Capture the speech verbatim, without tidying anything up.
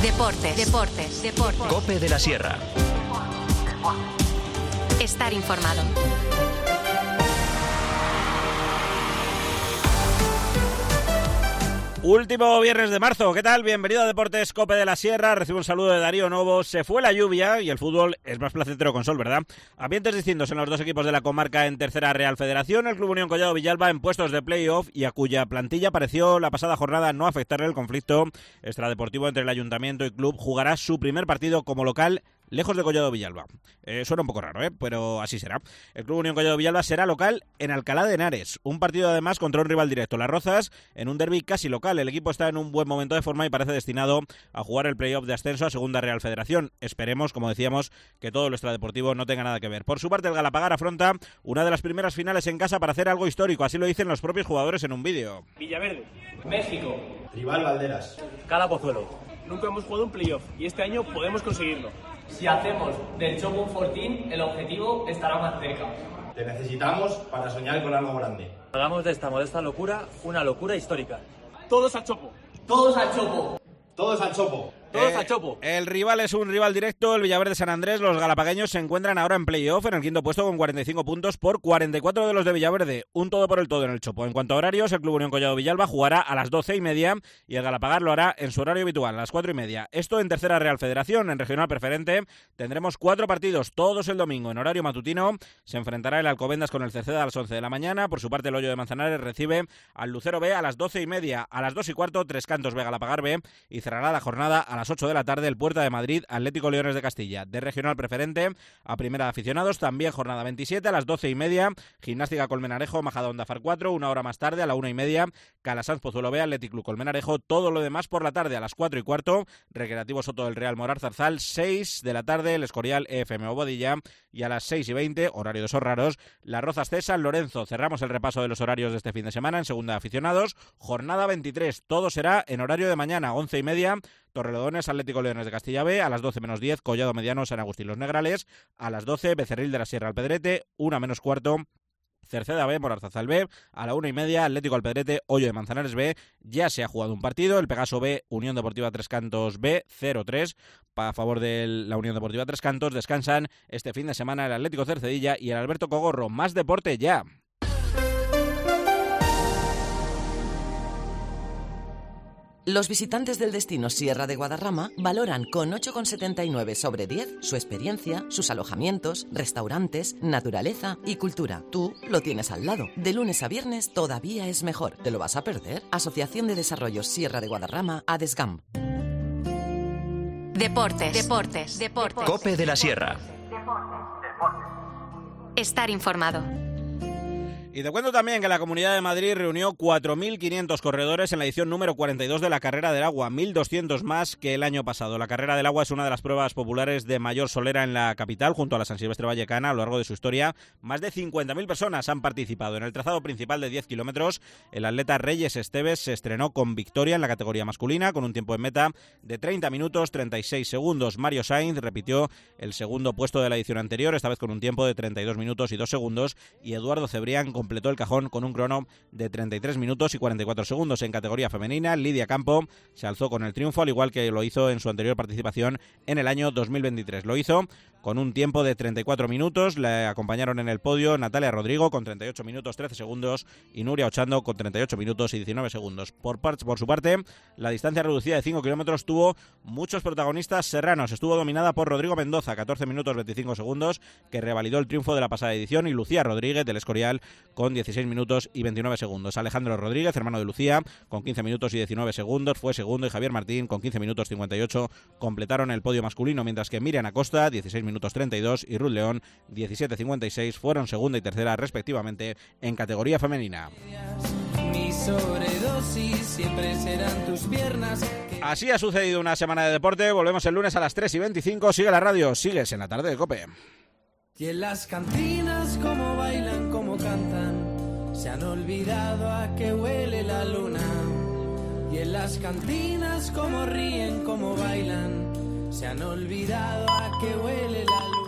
Deportes, deportes, deportes. COPE de la Sierra. Estar informado. Último viernes de marzo, ¿qué tal? Bienvenido a Deportes COPE de la Sierra, recibo un saludo de Darío Novo. Se fue la lluvia y el fútbol es más placentero con sol, ¿verdad? Ambientes distintos en los dos equipos de la comarca en Tercera Real Federación. El Club Unión Collado Villalba en puestos de play-off y a cuya plantilla pareció la pasada jornada no afectarle el conflicto extradeportivo entre el Ayuntamiento y Club, jugará su primer partido como local lejos de Collado Villalba. Eh, suena un poco raro, ¿eh? Pero así será. El Club Unión Collado Villalba será local en Alcalá de Henares. Un partido además contra un rival directo, Las Rozas, en un derbi casi local. El equipo está en un buen momento de forma y parece destinado a jugar el playoff de ascenso a Segunda Real Federación. Esperemos, como decíamos, que todo lo extradeportivo no tenga nada que ver. Por su parte, el Galapagar afronta una de las primeras finales en casa para hacer algo histórico. Así lo dicen los propios jugadores en un vídeo. Villaverde, México, Rival Valderas, Cala Pozuelo. Nunca hemos jugado un playoff y este año podemos conseguirlo. Si hacemos del Chopo un fortín, el objetivo estará más cerca. Te necesitamos para soñar con algo grande. Hagamos de esta modesta locura una locura histórica. Todos al Chopo. Todos al Chopo. Todos al Chopo. Todos Eh, a Chopo. El rival es un rival directo, el Villaverde San Andrés. Los galapagueños se encuentran ahora en playoff en el quinto puesto con cuarenta y cinco puntos por cuarenta y cuatro de los de Villaverde. Un todo por el todo en el Chopo. En cuanto a horarios, el Club Unión Collado Villalba jugará a las doce y media y el Galapagar lo hará en su horario habitual, a las cuatro y media. Esto en Tercera Real Federación. En Regional Preferente tendremos cuatro partidos, todos el domingo en horario matutino. Se enfrentará el Alcobendas con el Cerceda a las once de la mañana. Por su parte, el Hoyo de Manzanares recibe al Lucero B a las doce y media. A las dos y cuarto, Tres Cantos B Galapagar B, y cerrará la jornada a las ocho de la tarde el Puerta de Madrid, Atlético Leones de Castilla. De Regional Preferente a Primera de Aficionados, también jornada veintisiete a las doce y media, Gimnástica Colmenarejo, Majadahonda Far cuatro, una hora más tarde a la una y media, Calasanz Pozuelo B, Athletic Club Colmenarejo. Todo lo demás por la tarde a las cuatro y cuarto, Recreativo Soto del Real Morar Zarzal, seis de la tarde, el Escorial E F M o Bodilla, y a las seis y veinte, horario de esos raros, Las Rozas C San Lorenzo. Cerramos el repaso de los horarios de este fin de semana en Segunda de Aficionados, jornada veintitrés, todo será en horario de mañana, once y media, Torrelodones, Atlético Leones de Castilla B, a las doce menos diez, Collado Mediano, San Agustín Los Negrales, a las doce, Becerril de la Sierra Alpedrete, una menos cuarto, Cerceda B, Morarzazal B, a la una y media, Atlético Alpedrete, Hoyo de Manzanares B. Ya se ha jugado un partido, el Pegaso B, Unión Deportiva Tres Cantos B, cero tres, a favor de la Unión Deportiva Tres Cantos. Descansan este fin de semana el Atlético Cercedilla y el Alberto Cogorro. Más deporte ya. Los visitantes del destino Sierra de Guadarrama valoran con ocho coma setenta y nueve sobre diez su experiencia, sus alojamientos, restaurantes, naturaleza y cultura. Tú lo tienes al lado. De lunes a viernes todavía es mejor. ¿Te lo vas a perder? Asociación de Desarrollo Sierra de Guadarrama, ADESGAM. Deportes, deportes, deportes. COPE de la Sierra. Estar informado. Y te cuento también que la Comunidad de Madrid reunió cuatro mil quinientos corredores en la edición número cuarenta y dos de la Carrera del Agua, mil doscientos más que el año pasado. La Carrera del Agua es una de las pruebas populares de mayor solera en la capital, junto a la San Silvestre Vallecana. A lo largo de su historia, más de cincuenta mil personas han participado. En el trazado principal de diez kilómetros, el atleta Reyes Esteves se estrenó con victoria en la categoría masculina, con un tiempo en meta de treinta minutos treinta y seis segundos. Mario Sainz repitió el segundo puesto de la edición anterior, esta vez con un tiempo de treinta y dos minutos y dos segundos, y Eduardo Cebrián completó el cajón con un crono de treinta y tres minutos y cuarenta y cuatro segundos. En categoría femenina, Lidia Campo se alzó con el triunfo, al igual que lo hizo en su anterior participación en el año dos mil veintitrés. Lo hizo con un tiempo de treinta y cuatro minutos. Le acompañaron en el podio Natalia Rodrigo con treinta y ocho minutos trece segundos y Nuria Ochando con treinta y ocho minutos y diecinueve segundos. Por, par- por su parte, la distancia reducida de cinco kilómetros tuvo muchos protagonistas serranos. Estuvo dominada por Rodrigo Mendoza, catorce minutos veinticinco segundos, que revalidó el triunfo de la pasada edición, y Lucía Rodríguez del Escorial con dieciséis minutos y veintinueve segundos. Alejandro Rodríguez, hermano de Lucía, con quince minutos y diecinueve segundos, fue segundo, y Javier Martín con quince minutos cincuenta y ocho completaron el podio masculino, mientras que Miriam Acosta, dieciséis minutos treinta y dos, y Ruth León, diecisiete cincuenta y seis, fueron segunda y tercera respectivamente en categoría femenina. Mi sobredosis siempre serán tus piernas. Así ha sucedido una semana de deporte. Volvemos el lunes a las tres y veinticinco. Sigue la radio, sigues en la tarde de COPE. Y en las cantinas como bailan, como cantan, se han olvidado a qué huele la luna. Y en las cantinas como ríen, como bailan, se han olvidado a qué huele la luna.